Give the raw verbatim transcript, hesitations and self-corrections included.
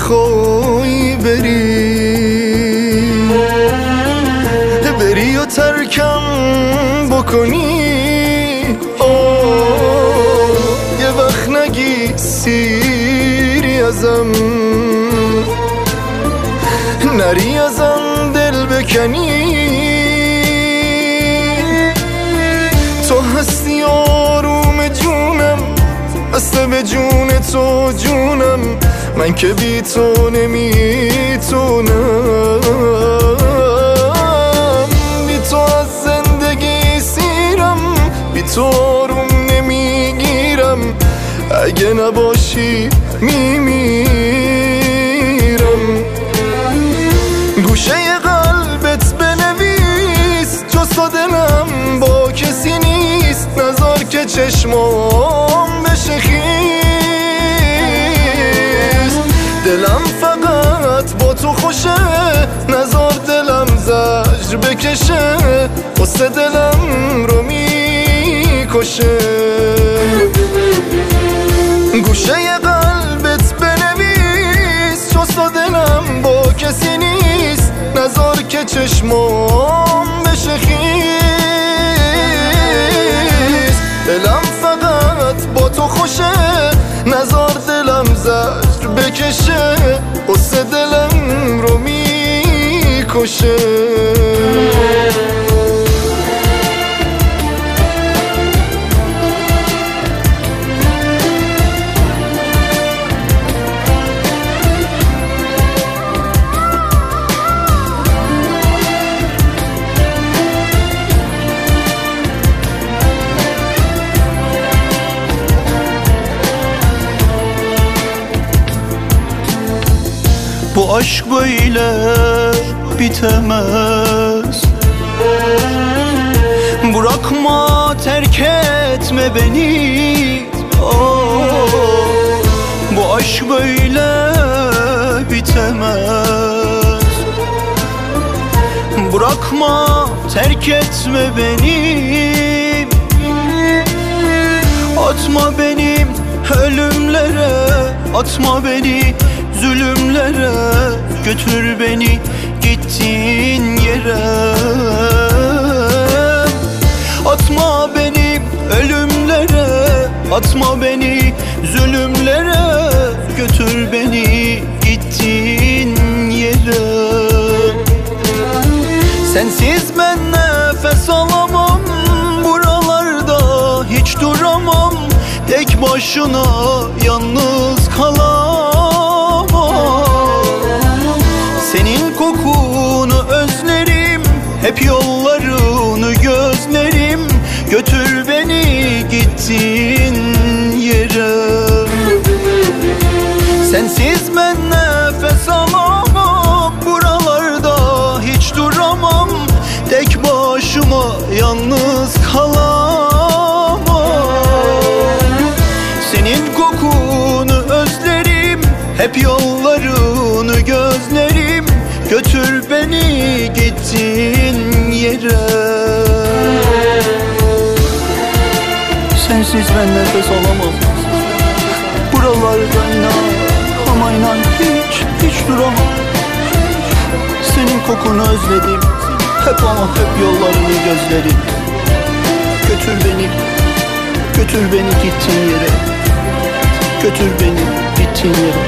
میخوای بری بری و ترکم بکنی آه یه وقت نگی سیری ازم نری ازم دل بکنی تو هستی آروم جونم بسته به جون تو جونم من که بی تو نمیتونم بی تو از زندگی سیرم بی تو آروم نمیگیرم اگه نباشی میمیرم گوشه قلبت بنویس جز تو دلم با کسی نیست نذار که چشمام بشه خیز دلم فقط با تو خوشه نذار دلم زجر بکشه قصه دلم رو میکشه گوشه قلبت بنویس جز تو دلم با کسی نیست نذار که چشمام بشه خیز دلم فقط با تو خوشه نذار دلم زجر بکشه قصه دلم رو میکشه Bu aşk böyle bitemez Bırakma terk etme beni oh, bu aşk böyle bitemez Bırakma terk etme beni Atma beni ölümlere Atma beni zulümlere götür beni gittiğin yere Atma beni ölümlere atma beni zulümlere götür beni gittiğin yere Sensiz ben nefes alamam buralarda hiç duramam tek başına yalnız kalamam Senin kokunu özlerim hep yollarını gözlerim Götür beni gittiğin yere Sensiz ben nefes alamam buralarda hiç duramam tek başıma yalnız kalamam Senin kokunu özlerim hep yollarını gözlerim Götür beni gittiğin yere Sensiz ben nefes alamam buralarda inan ama inan hiç hiç duramam Senin kokunu özledim hep ama hep yollarını gözlerim Götür beni, götür beni gittiğin yere Götür beni gittiğin yere